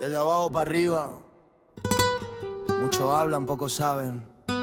Desde abajo para arriba. Muchos hablan, pocos saben.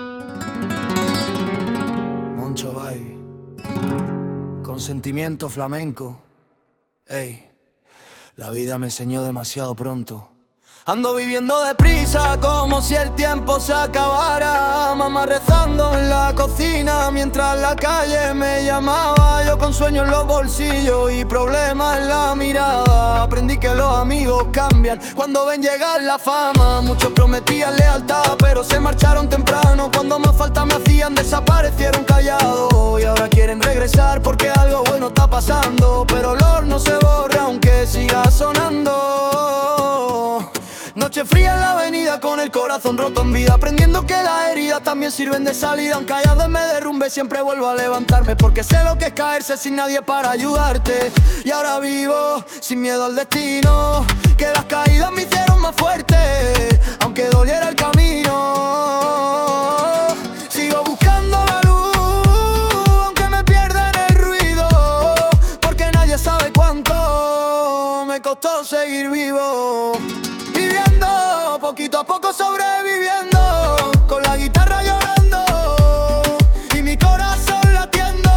Moncho Bay. Con sentimiento flamenco. Ey, la vida me enseñó demasiado pronto. Ando viviendo deprisa como si el tiempo se acabara. Mamá rezando en la cocina mientras la calle me llamaba. Yo con sueños en los bolsillos y problemas en la mirada. Aprendí que los amigos cambian cuando ven llegar la fama. Muchos prometían lealtad pero se marcharon temprano. Cuando más falta me hacían desaparecieron callados. Y ahora quieren regresar porque algo bueno está pasando. Pero el horno se borra aunque siga sonando. Noche fría en la avenida con el corazón roto en vida, aprendiendo que las heridas también sirven de salida. Aunque allá donde me derrumbe siempre vuelvo a levantarme, porque sé lo que es caerse sin nadie para ayudarte. Y ahora vivo sin miedo al destino, que las caídas me hicieron más fuerte, aunque doliera el camino. Sigo buscando la luz, aunque me pierda en el ruido, porque nadie sabe cuánto me costó seguir vivo. Poquito a poco sobreviviendo, con la guitarra llorando y mi corazón latiendo.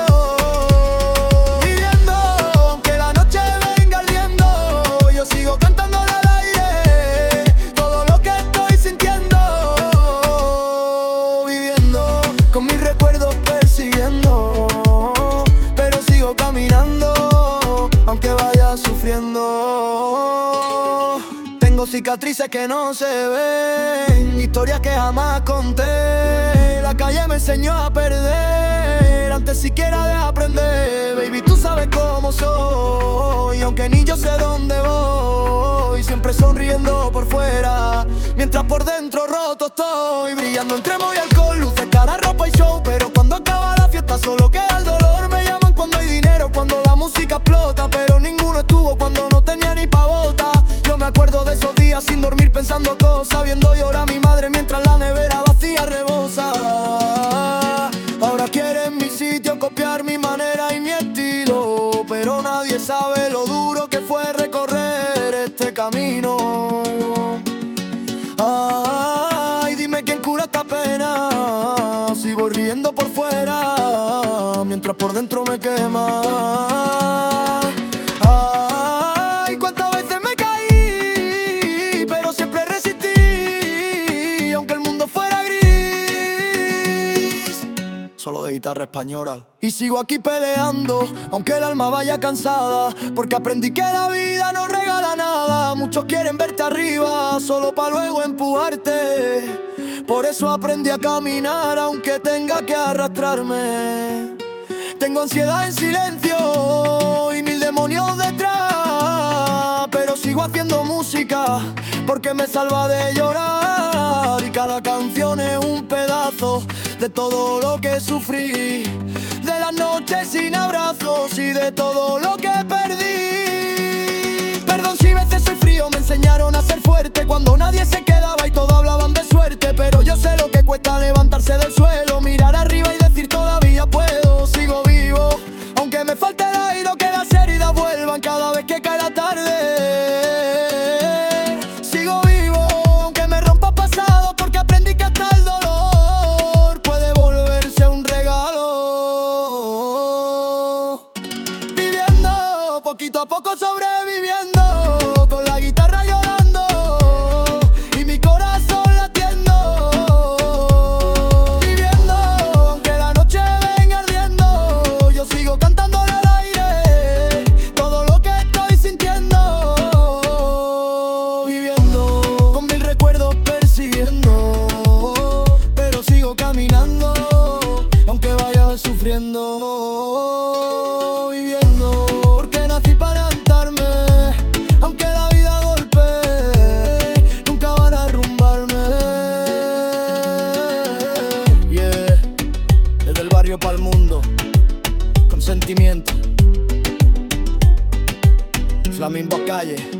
Viviendo, aunque la noche venga ardiendo, yo sigo cantando en el aire todo lo que estoy sintiendo. Viviendo, con mis recuerdos persiguiendo, pero sigo caminando, aunque vaya sufriendo. Tengo cicatrices que no se ven, historias que jamás conté. La calle me enseñó a perder antes siquiera de aprender. Baby, tú sabes cómo soy, aunque ni yo sé dónde voy. Siempre sonriendo por fuera, mientras por dentro roto estoy. Brillando entre humo y alcohol, luces, cara, ropa y show. Pero cuando acaba la fiesta solo queda el dolor. Me llaman cuando hay dinero, cuando la música explota, pero ninguno estuvo cuando no tenía ni pa' bota. Yo me acuerdo de esos días sin dormir pensando cosas, viendo llorar a mi madre mientras la nevera vacía rebosa. Ahora quieren mi sitio, copiar mi manera y mi estilo, pero nadie sabe lo duro que fue recorrer este camino. Ay, dime quién cura esta pena, si voy riendo por fuera mientras por dentro me quema. Solo de guitarra española. Y sigo aquí peleando, aunque el alma vaya cansada, porque aprendí que la vida no regala nada. Muchos quieren verte arriba, solo para luego empujarte. Por eso aprendí a caminar, aunque tenga que arrastrarme. Tengo ansiedad en silencio y mil demonios detrás, pero sigo haciendo música porque me salva de llorar. Y cada canción es un pedazo de todo lo que sufrí, de las noches sin abrazos y de todo lo que perdí. Perdón si veces soy frío, me enseñaron a ser fuerte cuando nadie se quedaba y todos hablaban de suerte. Pero yo sé lo que cuesta levantarse del suelo, mirar arriba y decir todavía puedo. Sigo vivo, aunque me falte el aire, que las heridas vuelvan cada vez que cae la tarde. Sigo vivo, aunque me rompa pasado, porque aprendí que hasta el dolor puede volverse un regalo. Viviendo, poquito a poco sobreviviendo, con la guitarra llorando y mi corazón latiendo. Viviendo, aunque la noche venga ardiendo, yo sigo cantando en el aire todo lo que estoy sintiendo. Viviendo, con mil recuerdos persiguiendo, pero sigo caminando, aunque vaya sufriendo. Viviendo, porque nací para levantarme, aunque la vida golpee, nunca van a arrumbarme. Yeah, desde el barrio pa'l mundo, con sentimiento. Flamingo Calle.